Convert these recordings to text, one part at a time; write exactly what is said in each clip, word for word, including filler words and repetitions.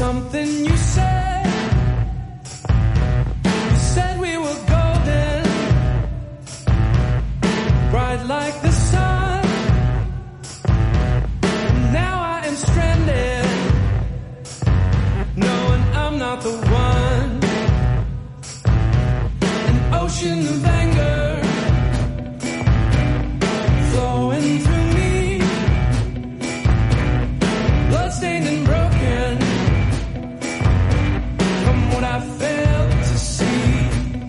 something you said. You said we were golden, bright like the sun. Now I am stranded, knowing I'm not the one. An ocean of anger flowing through me, bloodstained and broken from what I failed to see.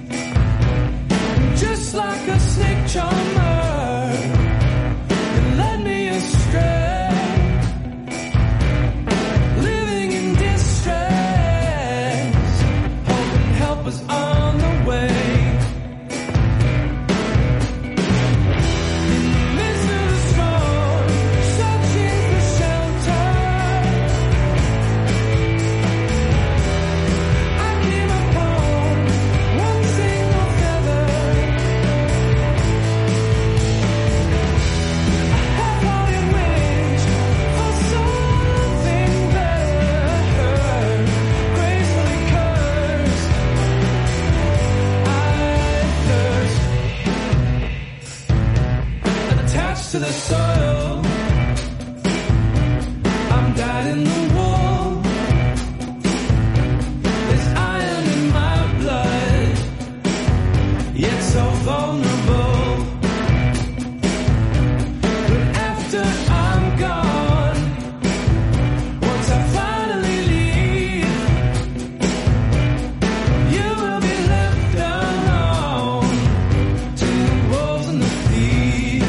Just like a snake charmer, it led me astray, living in distress, hoping help was on the way. To the soil, I'm dyed in the wool. There's iron in my blood, yet so vulnerable. But after I'm gone, once I finally leave, you will be left alone to the wolves and the thieves.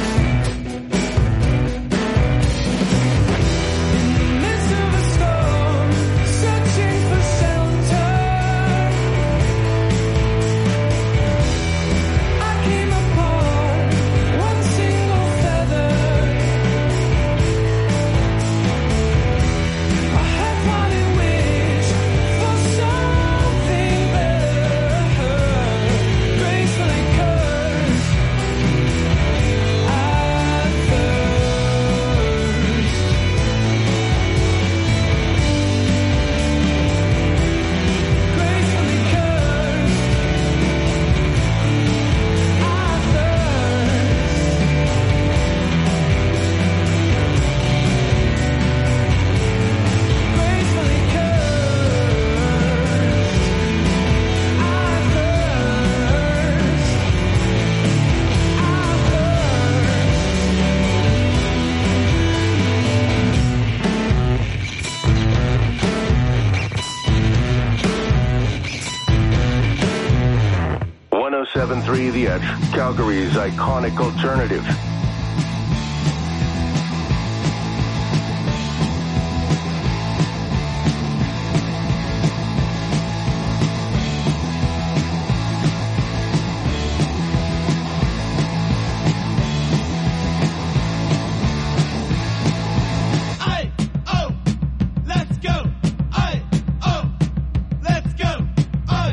one oh seven point three The Edge, Calgary's iconic alternative.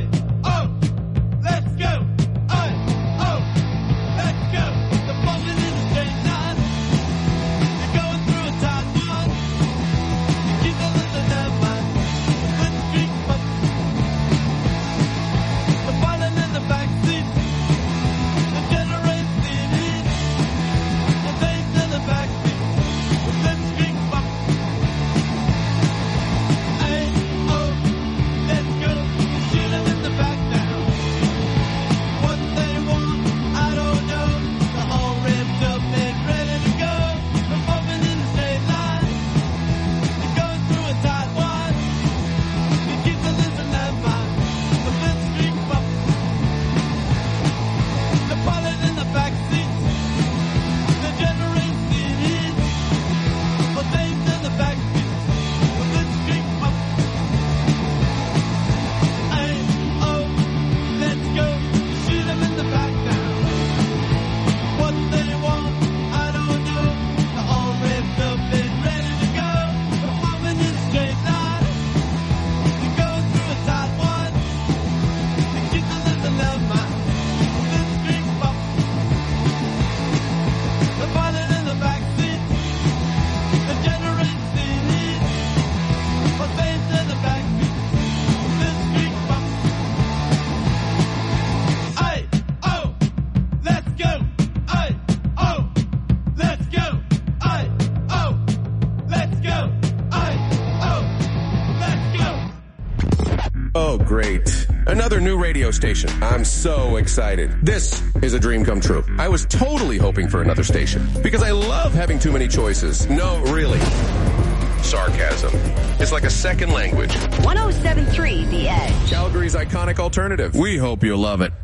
The bubble in Oh, great. Another new radio station. I'm so excited. This is a dream come true. I was totally hoping for another station because I love having too many choices. No, really. Sarcasm. It's like a second language. one oh seven point three The Edge. Calgary's iconic alternative. We hope you love it.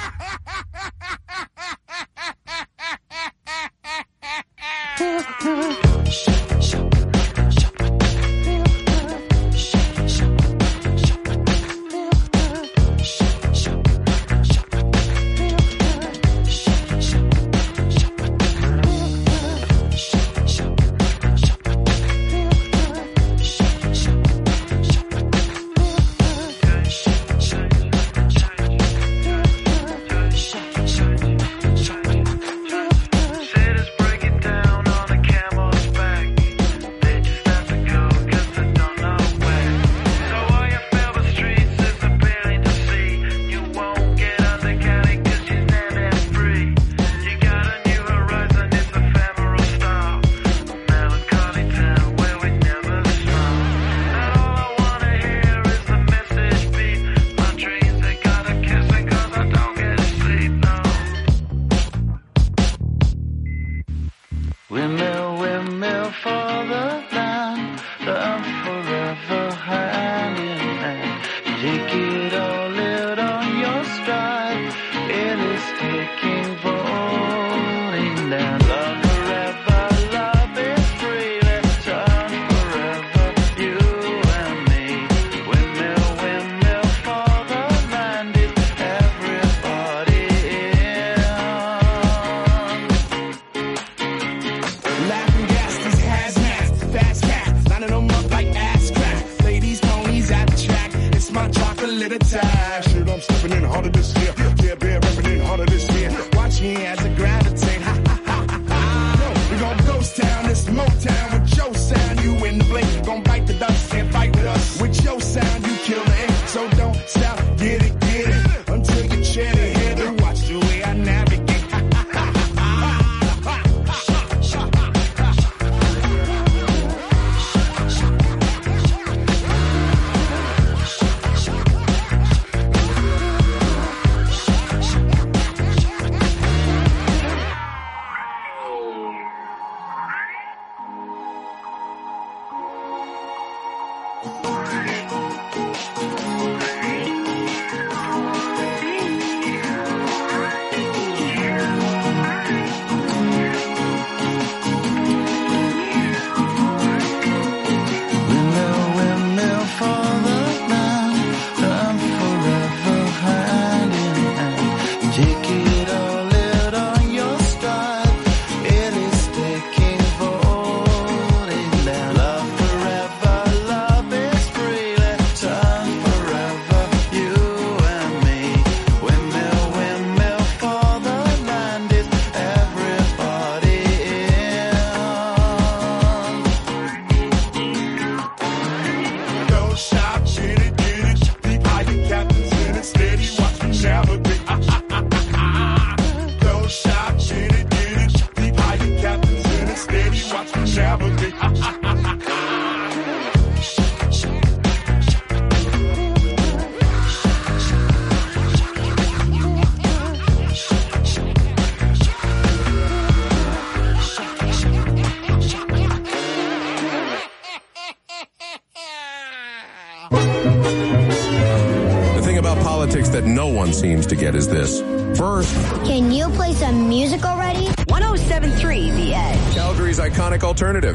That no one seems to get is this. First, can you play some music already? one oh seven point three The Edge. Calgary's iconic alternative.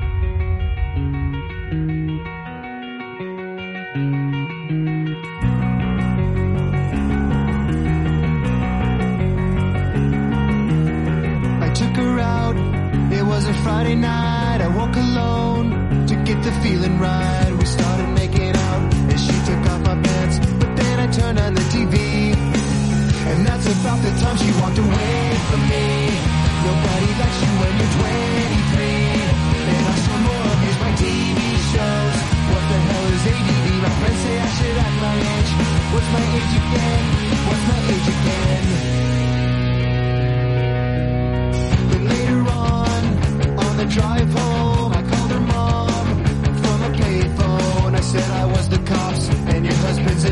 I took her out. It was a Friday night. I woke alone to get the feeling right. We started making out and she took off my pants. I turned on the T V, and that's about the time she walked away from me. Nobody likes you when you're twenty-three, and I still more abuse my T V shows. What the hell is A D D? My friends say I should act my age. What's my age again? What's my age again? But later on, on the drive home, I called her mom from a payphone. I said I was the cops, and your husband's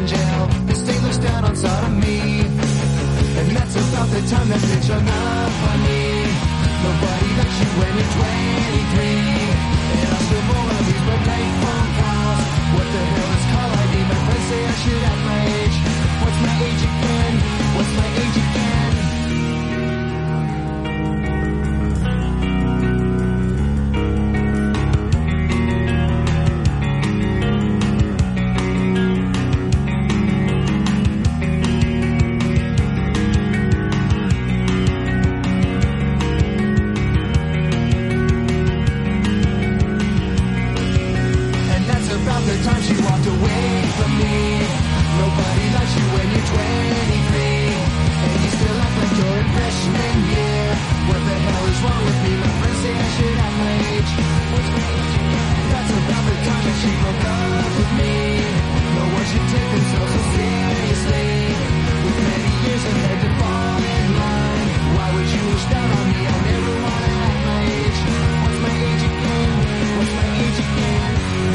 about the time she walked away from me. Nobody likes you when you're twenty-three, and you still act like you're in freshman year. What the hell is wrong with me? My friends say I should have my age. What's my age again? That's about the time that she broke up with me. No one should take themselves so seriously. With many years ahead to fall in line, why would you wish that on me? I never wanna have my age. What's my age again? What's my age again?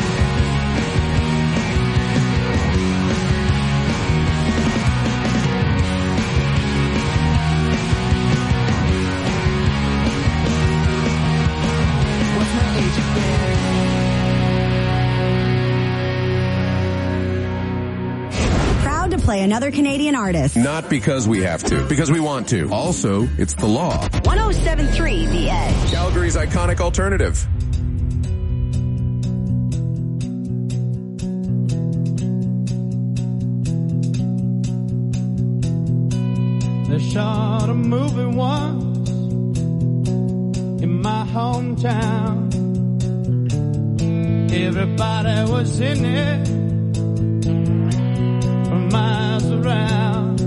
What's my age again? Proud to play another Canadian artist. Not because we have to, because we want to. Also, it's the law. one oh seven point three The Edge. Calgary's iconic alternative. They shot a movie once in my hometown. Everybody was in it for miles around.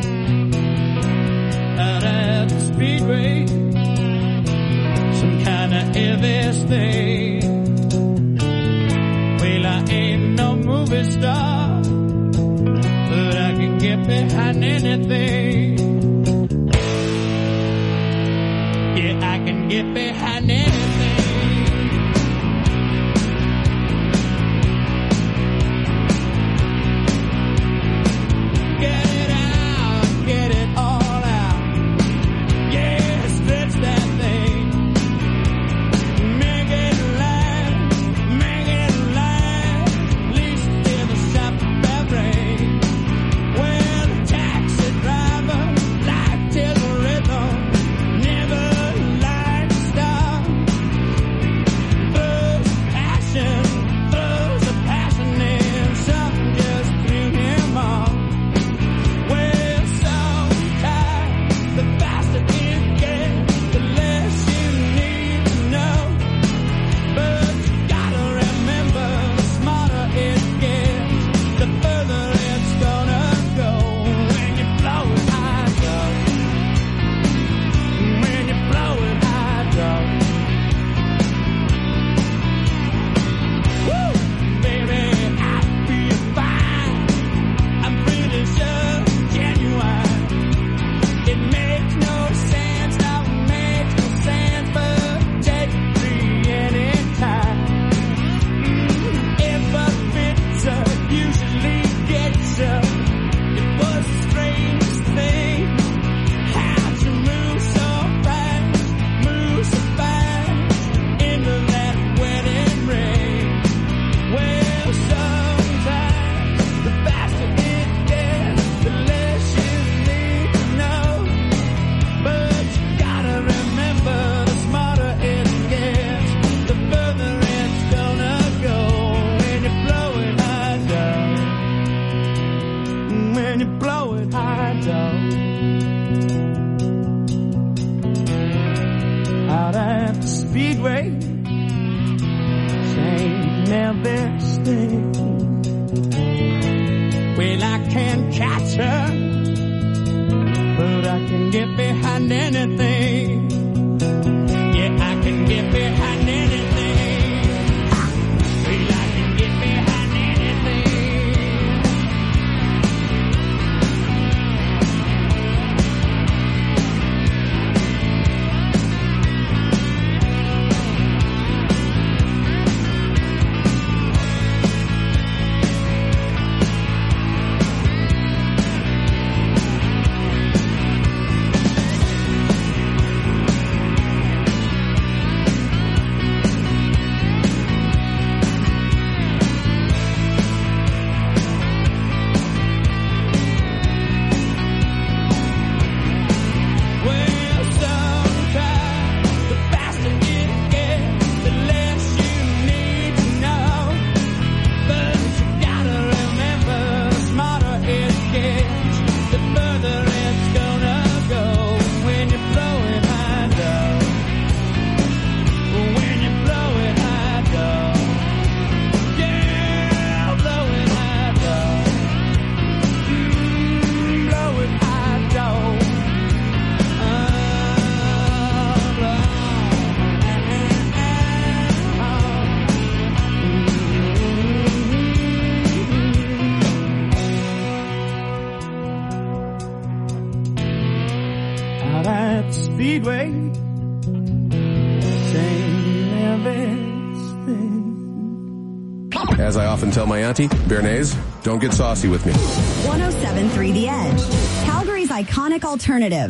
Out at the speedway, some kind of heavy thing. Well, I ain't no movie star, but I can get behind anything. Yeah, I can get behind anything. Get it out, get it all out. Yeah, stretch that thing. Make it last, make it last. At least till the shop bell ring. Well, the taxi driver liked his rhythm, never liked to stop. Throws passion, throws a passion in, something just threw him off. Well, sometimes the faster it gets, the less you need to know. But you gotta remember, the smarter it gets, the further it's gonna go. When you blow it hydro, when you blow it hydro. Woo! Baby, I feel fine. I'm pretty sure it's genuine. It makes no sense, no, it makes no sense, but take it free anytime. Mm, if a pizza usually gets you, it was the strangest thing. How'd you move so fast, move so fast into that wedding ring? Well, sometimes the faster it gets, the less you need to know. But you gotta remember, the smarter it gets, the further it's gonna go. When you blow it high down, when you blow it high down, out at the speedway, same never stay. Well, I can't catch her, but I can get behind anything. Yeah, I can get behind anything. Well, I can get behind anything. Speedway. Same everything. As I often tell my auntie, Bernays, don't get saucy with me. one oh seven point three The Edge, Calgary's iconic alternative.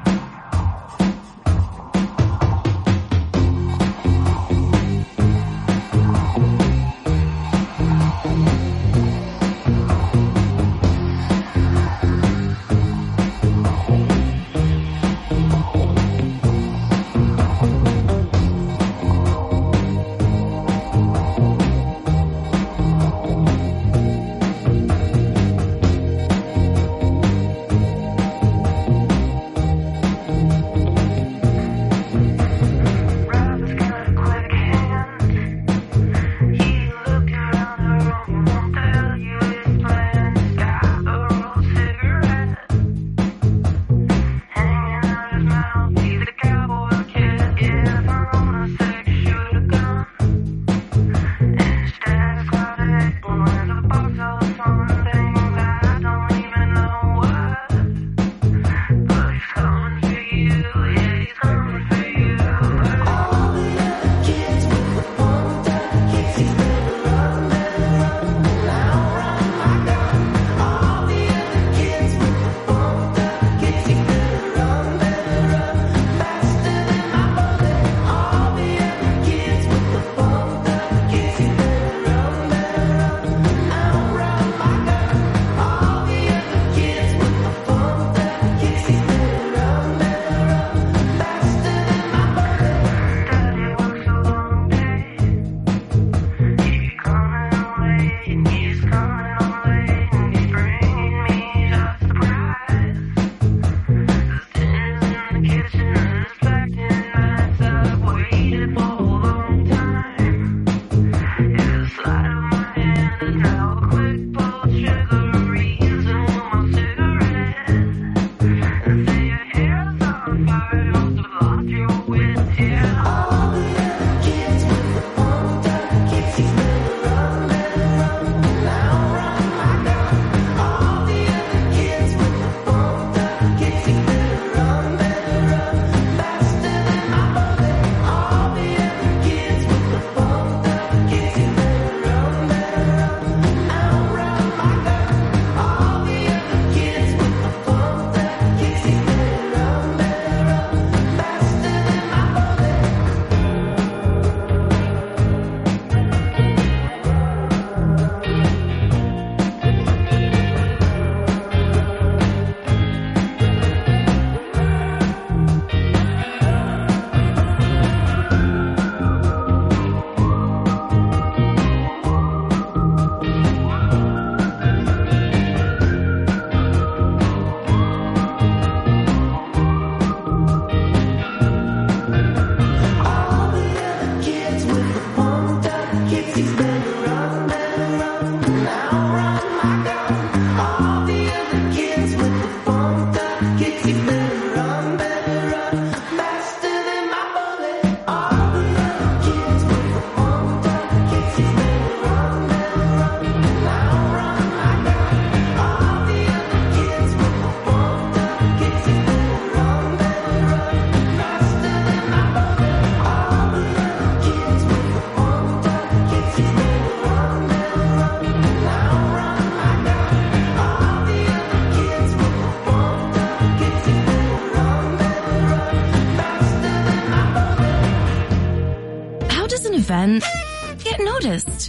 Event get noticed.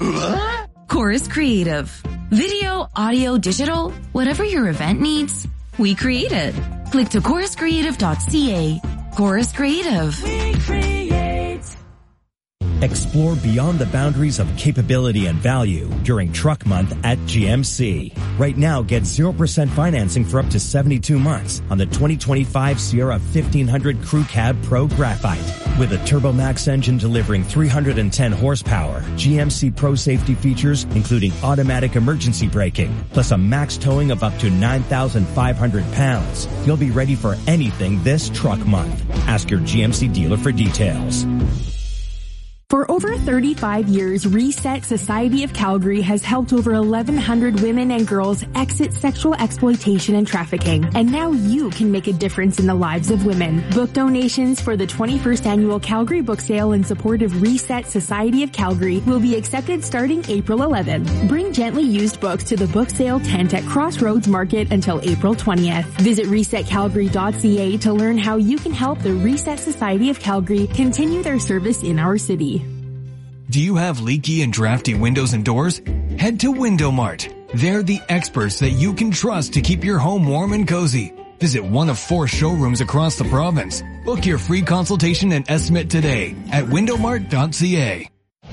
Chorus Creative. Video, audio, digital, whatever your event needs, we create it. Click to chorus creative dot c a. Chorus Creative. We create. Explore beyond the boundaries of capability and value during Truck Month at G M C. Right now, get zero percent financing for up to seventy-two months on the twenty twenty-five Sierra fifteen hundred Crew Cab Pro Graphite. With a TurboMax engine delivering three hundred ten horsepower, G M C Pro safety features including automatic emergency braking, plus a max towing of up to nine thousand five hundred pounds. You'll be ready for anything this Truck Month. Ask your G M C dealer for details. For over thirty-five years, Reset Society of Calgary has helped over eleven hundred women and girls exit sexual exploitation and trafficking. And now you can make a difference in the lives of women. Book donations for the twenty-first Annual Calgary Book Sale in support of Reset Society of Calgary will be accepted starting April eleventh. Bring gently used books to the book sale tent at Crossroads Market until April twentieth. Visit reset calgary dot c a to learn how you can help the Reset Society of Calgary continue their service in our city. Do you have leaky and drafty windows and doors? Head to Window Mart. They're the experts that you can trust to keep your home warm and cozy. Visit one of four showrooms across the province. Book your free consultation and estimate today at window mart dot c a.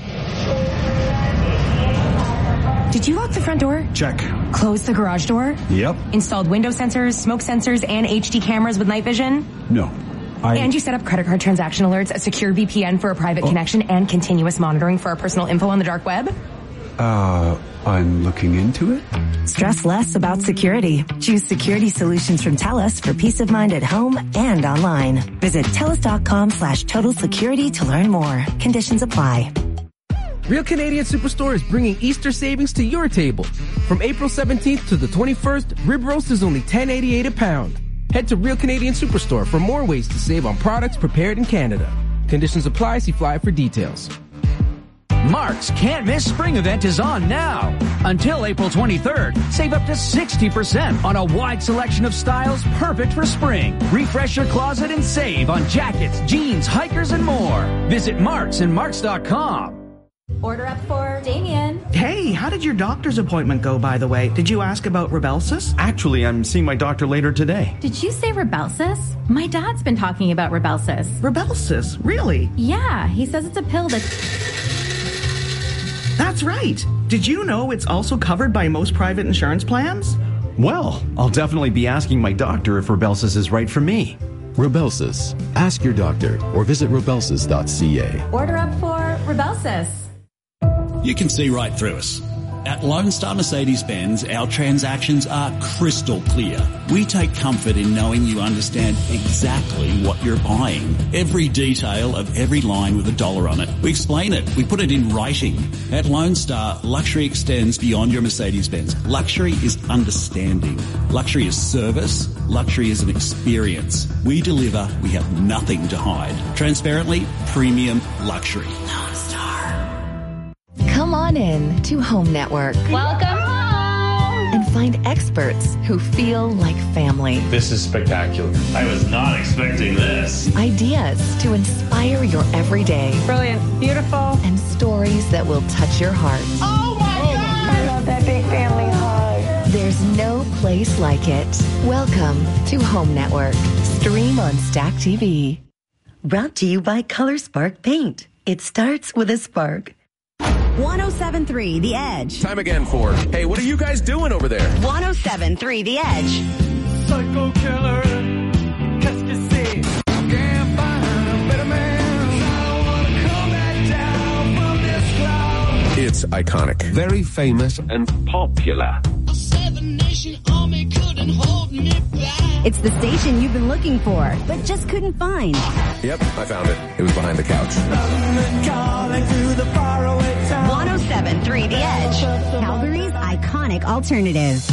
Did you lock the front door? Check. Close the garage door? Yep. Installed window sensors, smoke sensors, and H D cameras with night vision? No. I... And you set up credit card transaction alerts, a secure V P N for a private oh. connection, and continuous monitoring for our personal info on the dark web? Uh, I'm looking into it. Stress less about security. Choose security solutions from TELUS for peace of mind at home and online. Visit telus.com slash total security to learn more. Conditions apply. Real Canadian Superstore is bringing Easter savings to your table. From April seventeenth to the twenty-first, rib roast is only ten eighty-eight a pound. Head to Real Canadian Superstore for more ways to save on products prepared in Canada. Conditions apply. See flyer for details. Mark's Can't Miss Spring event is on now. Until April twenty-third, save up to sixty percent on a wide selection of styles perfect for spring. Refresh your closet and save on jackets, jeans, hikers, and more. Visit Marks and marks dot com. Order up for Damien. Hey, how did your doctor's appointment go, by the way? Did you ask about Rybelsus? Actually, I'm seeing my doctor later today. Did you say Rybelsus? My dad's been talking about Rybelsus. Rybelsus? Really? Yeah, he says it's a pill that... That's right. Did you know it's also covered by most private insurance plans? Well, I'll definitely be asking my doctor if Rybelsus is right for me. Rybelsus. Ask your doctor or visit rybelsus dot c a. Order up for Rybelsus. You can see right through us. At Lone Star Mercedes-Benz, our transactions are crystal clear. We take comfort in knowing you understand exactly what you're buying. Every detail of every line with a dollar on it. We explain it. We put it in writing. At Lone Star, luxury extends beyond your Mercedes-Benz. Luxury is understanding. Luxury is service. Luxury is an experience. We deliver. We have nothing to hide. Transparently, premium luxury. Lone Star. Come on in to Home Network. Welcome home! And find experts who feel like family. This is spectacular. I was not expecting this. Ideas to inspire your everyday. Brilliant. Beautiful. And stories that will touch your heart. Oh my oh God! I love that big family hug. There's no place like it. Welcome to Home Network. Stream on Stack T V. Brought to you by Color Spark Paint. It starts with a spark. one oh seven point three The Edge. Time again for, hey, what are you guys doing over there? one oh seven point three The Edge. Psycho killer, qu'est-ce que c'est? Can't find a better man. I don't wanna come back down from this cloud. It's iconic. Very famous and popular. A seven-nation army couldn't hold me back. It's the station you've been looking for, but just couldn't find. Yep, I found it. It was behind the couch. one oh seven point three The Edge. Calgary's iconic alternative.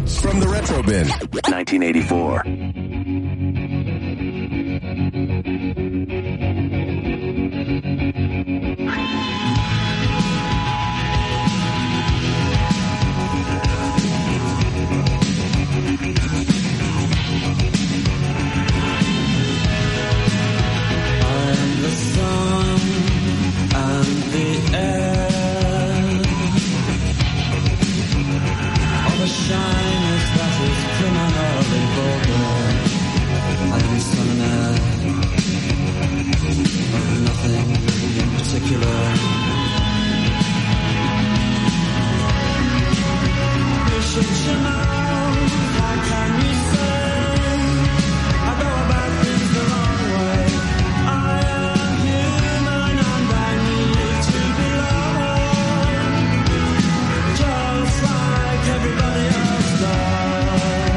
Edge. From the Retro Bin. nineteen eighty-four. The sun and the air of a shyness that is criminally vulgar. I am sun and air of nothing in particular. You should you know, how can you say I go about things the wrong way? I everybody else does.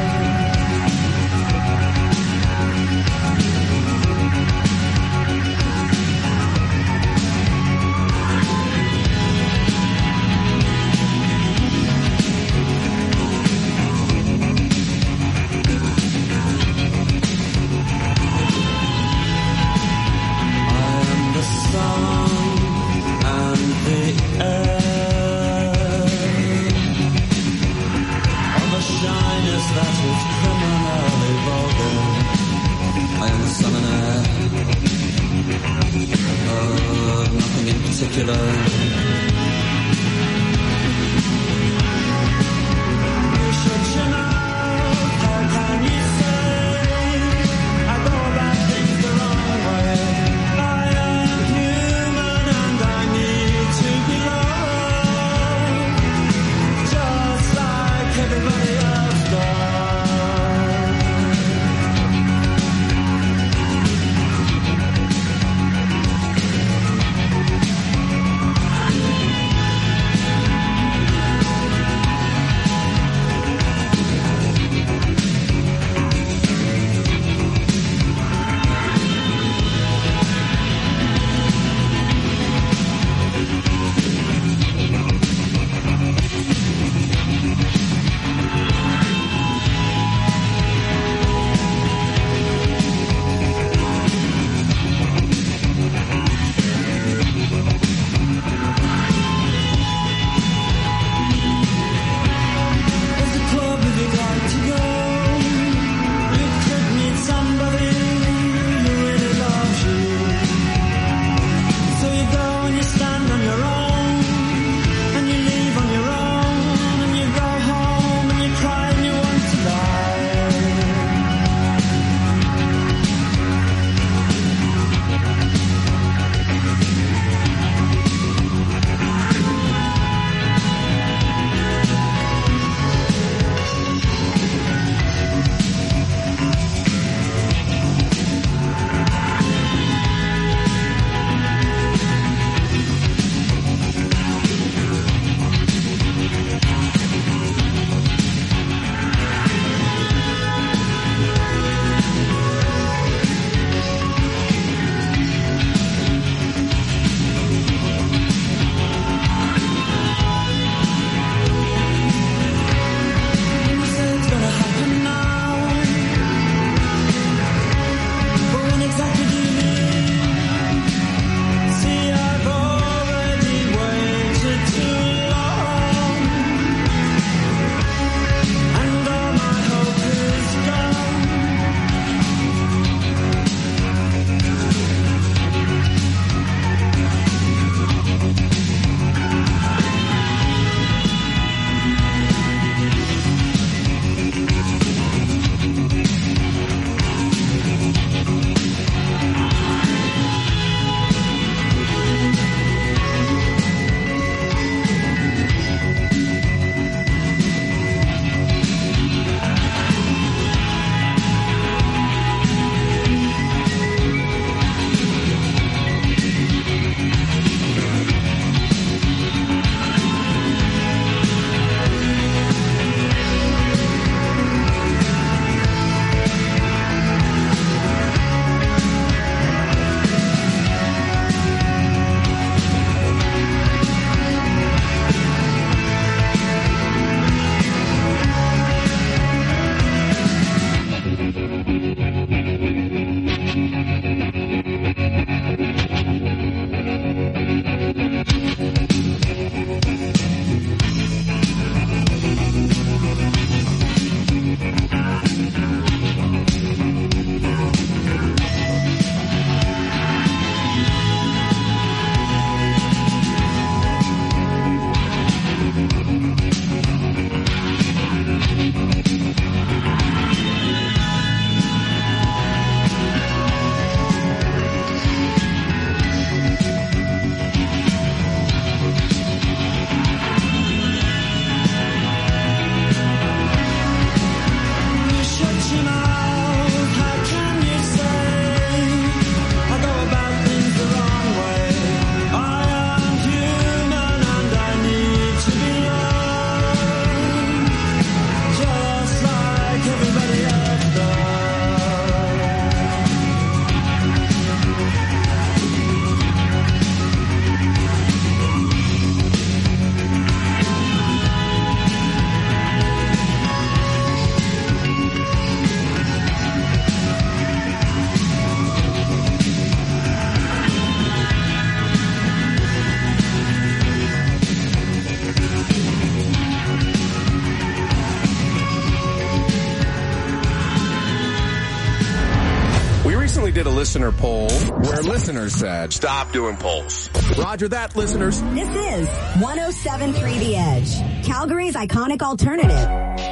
recently did a listener poll where listeners said, stop doing polls. Roger that, listeners. This is one oh seven point three The Edge, Calgary's iconic alternative.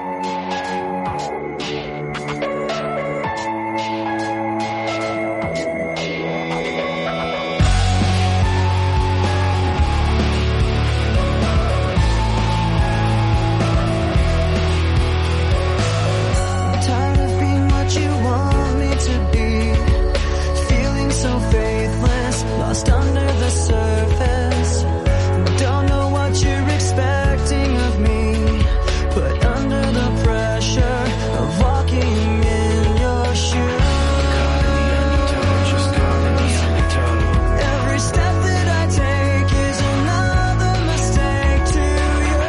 Lost under the surface. Don't know what you're expecting of me. Put under the pressure of walking in your shoes. Every step that I take is another mistake to you.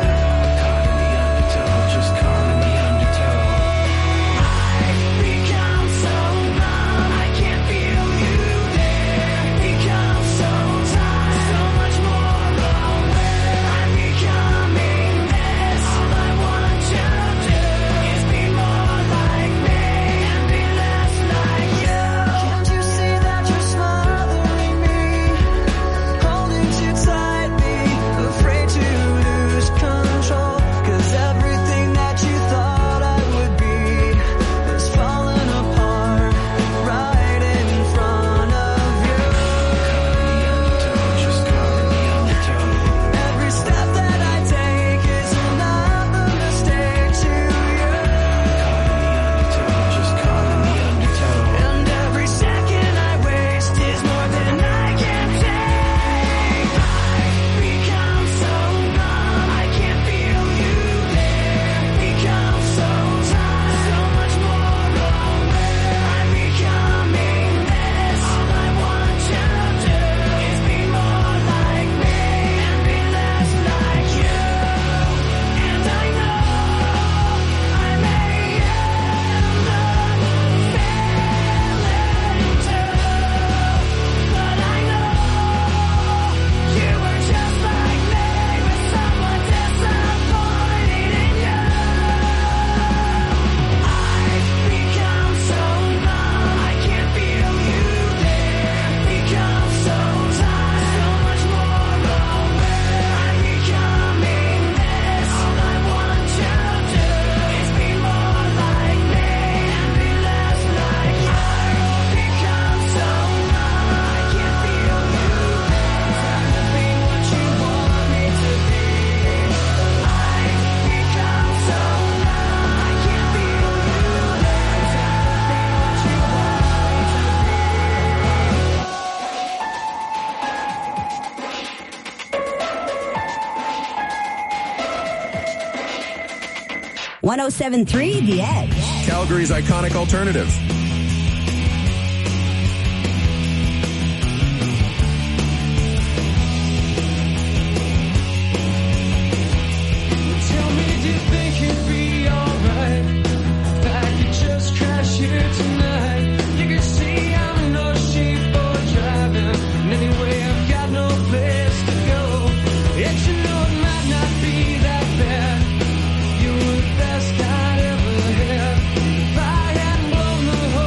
Just caught in the undertow. I've become so numb, I can't feel you there. Become so tired, so much more aware. I'm becoming this. All I want you to do is be more like me and be less like you. Can't you see that you're smothering me, holding too tightly, afraid to lose control? 'Cause everything that you thought I would be is falling apart right in front of you. Every step that I take is another mistake to you. And every second I waste is more than I can take. I've become so numb, I can't feel you there. Become so tired, so much more aware. I'm becoming this. All I want you to do is be more like me and be less like you. And I know I may end up failing too, but I know you were just like me, with someone disappointed in you. I've become so numb, I can't feel you there. Become so tired, so much more aware. I'm becoming this. All I want you to do is be more like me and be less like you. I've become so numb, I can't feel you there. Trying to be what you want me to be. I've become so numb, I can't feel you there. Trying to be what you want me to be. one oh seven point three The Edge. Calgary's iconic alternative. Tell me, do you think it'd be alright if I could just crash here tonight? You can see I'm no sheep for driving, and anyway I've got no place to go. Yet you know it might not be that bad. You were the best I'd ever had. If I hadn't blown the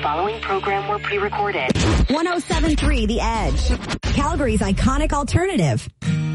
following program were pre-recorded. one oh seven point three The Edge, Calgary's iconic alternative.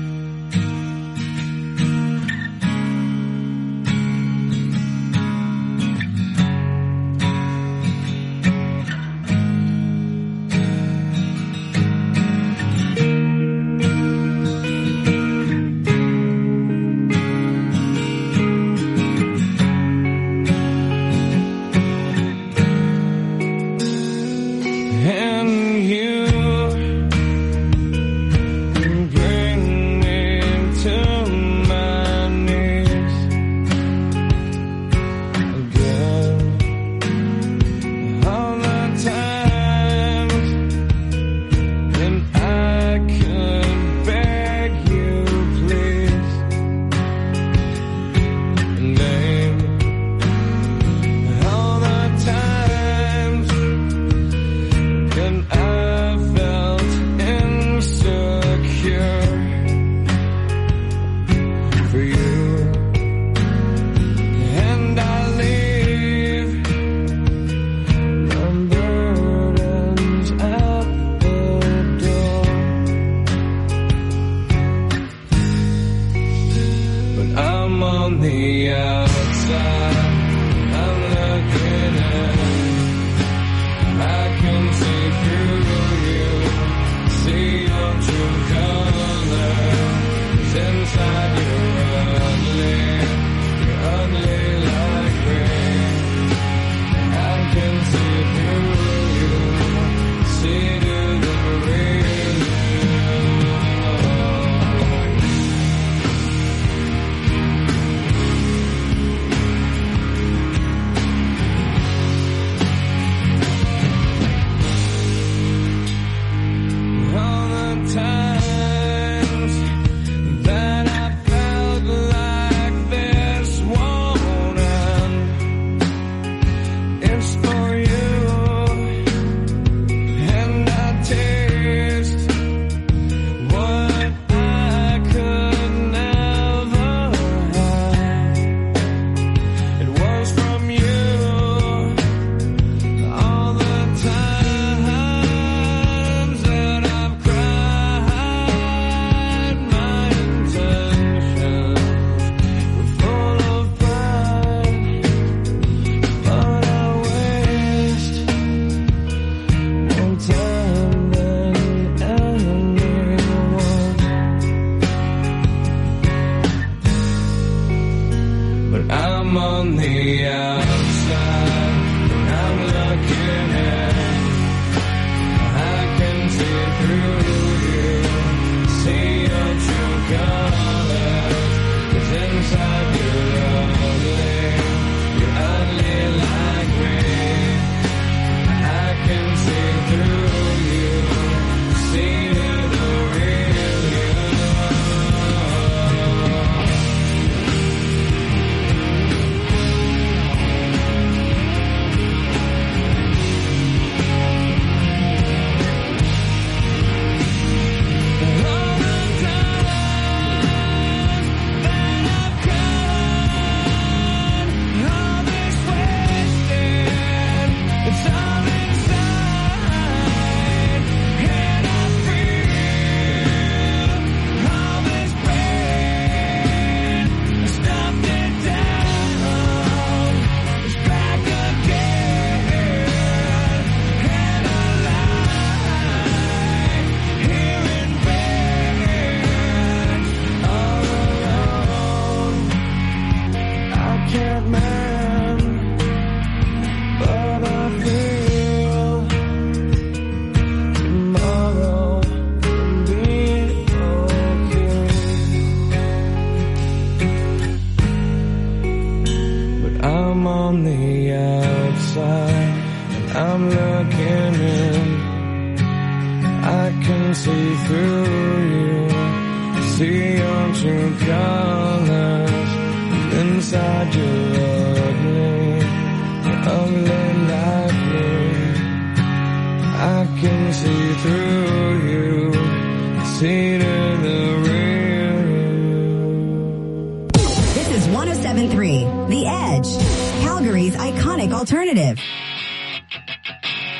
one oh seven point three The Edge, Calgary's iconic alternative.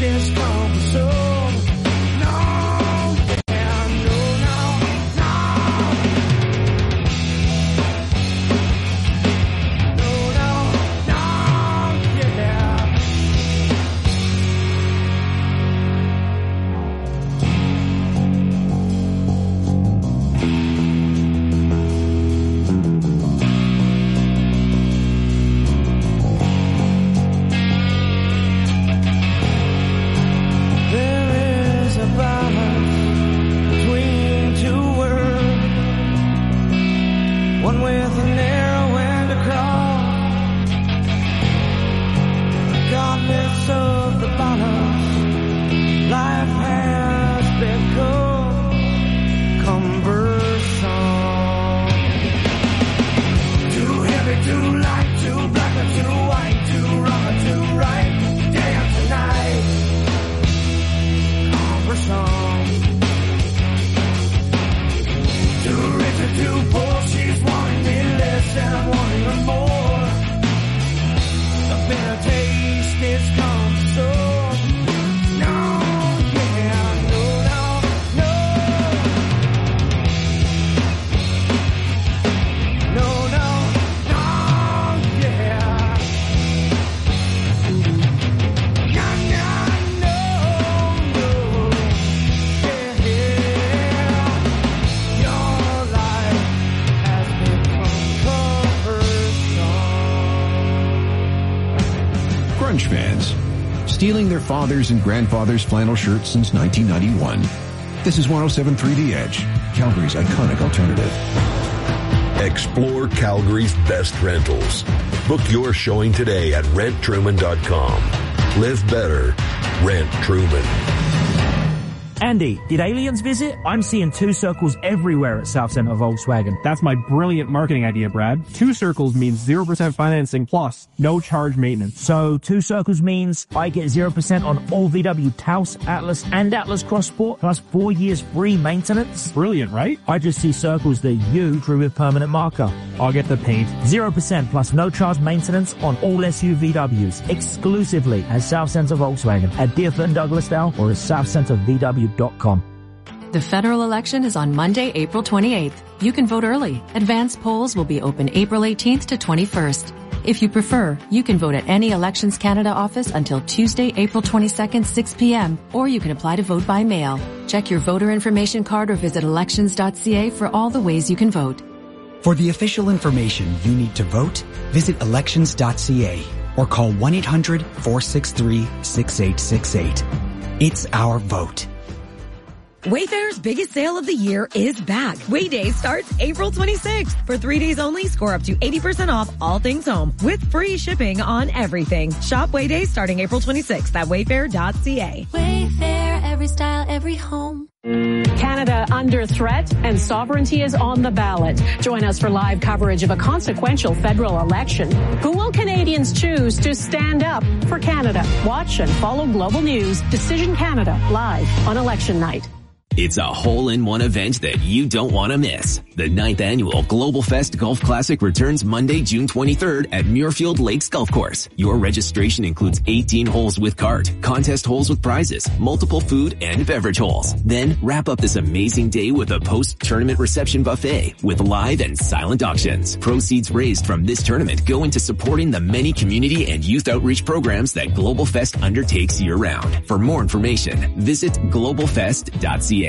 this comfort zone. No, yeah, no, no, no. No, no, no, yeah. One with a narrow end to cross. Regardless of the balance, life has become cumbersome. Too heavy, too light, too black or too white, too wrong or too right, day after night. Cumbersome. Too rich or too poor, she's wanting me less and I'm wanting her more. The bitter taste is coming so. No, yeah, no, no, no. No, no, no, yeah. No, no, no, no. Yeah, yeah. Your life has become cumbersome. Grunge fans, stealing their fathers' and grandfathers' flannel shirts since nineteen ninety-one. This is one oh seven point three The Edge, Calgary's iconic alternative. Explore Calgary's best rentals. Book your showing today at rent truman dot com. Live better. Rent Truman. Andy, did aliens visit? I'm seeing two circles everywhere at South Centre Volkswagen. That's my brilliant marketing idea, Brad. Two circles means zero percent financing plus no charge maintenance. So two circles means I get zero percent on all V W Taos, Atlas, and Atlas Cross Sport, plus four years free maintenance. Brilliant, right? I just see circles that you drew with permanent marker. I'll get the paint. zero percent plus no charge maintenance on all S U V Ws, exclusively at South Centre Volkswagen, at Deerfoot and Douglasdale, or at south centre v w dot com. The federal election is on Monday, April twenty-eighth. You can vote early. Advanced polls will be open April eighteenth to twenty-first. If you prefer, you can vote at any Elections Canada office until Tuesday, April twenty-second, six p.m., or you can apply to vote by mail. Check your voter information card or visit elections dot c a for all the ways you can vote. For the official information you need to vote, visit elections dot c a or call one eight hundred, four six three, six eight six eight. It's our vote. Wayfair's biggest sale of the year is back. Way Day starts April twenty-sixth. For three days only, score up to eighty percent off all things home with free shipping on everything. Shop Way Day starting April twenty-sixth at wayfair dot c a. Wayfair, every style, every home. Canada under threat and sovereignty is on the ballot. Join us for live coverage of a consequential federal election. Who will Canadians choose to stand up for Canada? Watch and follow Global News Decision Canada live on election night. It's a hole-in-one event that you don't want to miss. The ninth annual Global Fest Golf Classic returns Monday, June twenty-third at Muirfield Lakes Golf Course. Your registration includes eighteen holes with cart, contest holes with prizes, multiple food and beverage holes. Then wrap up this amazing day with a post-tournament reception buffet with live and silent auctions. Proceeds raised from this tournament go into supporting the many community and youth outreach programs that Global Fest undertakes year-round. For more information, visit global fest dot c a.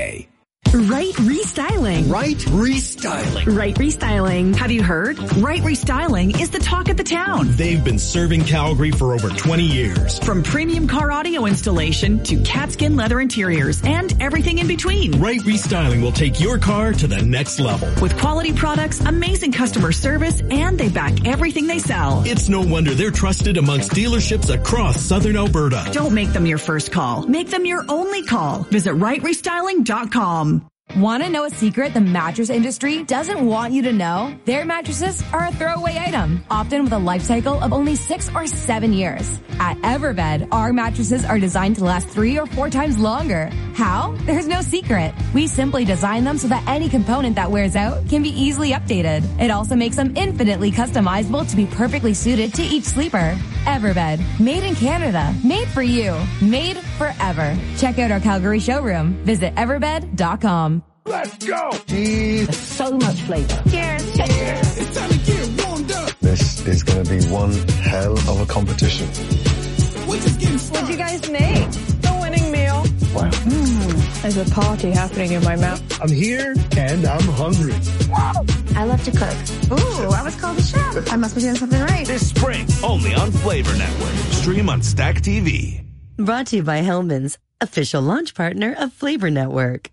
Right Restyling. Right Restyling. Right Restyling. Have you heard? Right Restyling is the talk of the town. They've been serving Calgary for over twenty years. From premium car audio installation to catskin leather interiors and everything in between. Right Restyling will take your car to the next level. With quality products, amazing customer service, and they back everything they sell. It's no wonder they're trusted amongst dealerships across southern Alberta. Don't make them your first call. Make them your only call. Visit right restyling dot com. Want to know a secret the mattress industry doesn't want you to know? Their mattresses are a throwaway item, often with a life cycle of only six or seven years. At Everbed, our mattresses are designed to last three or four times longer. How? There's no secret. We simply design them so that any component that wears out can be easily updated. It also makes them infinitely customizable to be perfectly suited to each sleeper. Everbed. Made in Canada. Made for you. Made forever. Check out our Calgary showroom. Visit everbed dot com. Let's go! There's so much flavor. Cheers! Cheers! It's time to get warmed up! This is going to be one hell of a competition. We're just getting started. What'd you guys make? The winning meal. Wow. Mm, there's a party happening in my mouth. I'm here and I'm hungry. I love to cook. Ooh, I was called a chef. I must be doing something right. This spring, only on Flavor Network. Stream on Stack T V. Brought to you by Hellman's, official launch partner of Flavor Network.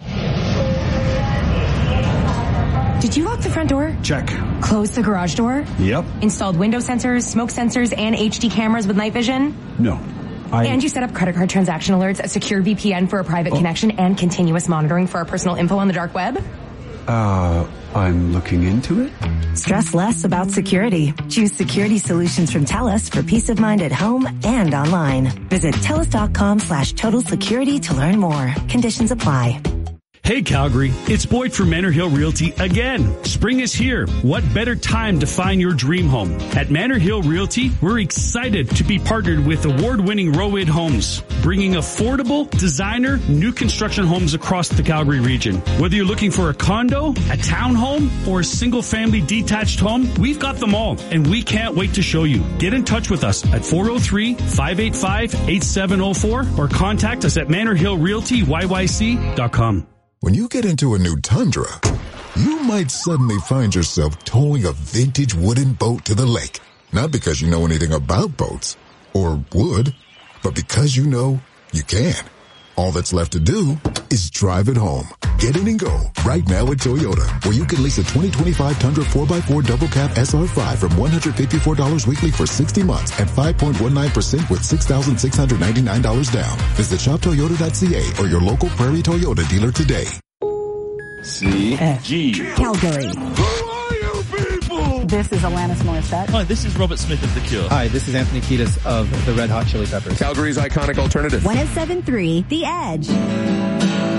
Did you lock the front door? Check. Close the garage door? Yep. Installed window sensors, smoke sensors, and H D cameras with night vision? No. I... And you set up credit card transaction alerts, a secure V P N for a private oh. connection, and continuous monitoring for our personal info on the dark web? Uh, I'm looking into it. Stress less about security. Choose security solutions from TELUS for peace of mind at home and online. Visit TELUS.com slash total security to learn more. Conditions apply. Hey Calgary, it's Boyd from Manor Hill Realty again. Spring is here. What better time to find your dream home? At Manor Hill Realty, we're excited to be partnered with award-winning Rowid Homes, bringing affordable, designer, new construction homes across the Calgary region. Whether you're looking for a condo, a townhome, or a single-family detached home, we've got them all, and we can't wait to show you. Get in touch with us at four oh three, five eight five, eight seven oh four or contact us at manor hill realty y y c dot com. When you get into a new Tundra, you might suddenly find yourself towing a vintage wooden boat to the lake. Not because you know anything about boats, or would, but because you know you can. All that's left to do is drive it home. Get in and go right now at Toyota, where you can lease a twenty twenty-five Tundra four by four Double Cab S R five from one hundred fifty-four dollars weekly for sixty months and five point one nine percent with six thousand six hundred ninety-nine dollars down. Visit shop toyota dot c a or your local Prairie Toyota dealer today. C G Calgary. This is Alanis Morissette. Hi, this is Robert Smith of The Cure. Hi, this is Anthony Kiedis of the Red Hot Chili Peppers. Calgary's iconic alternative. one oh seven point three The Edge.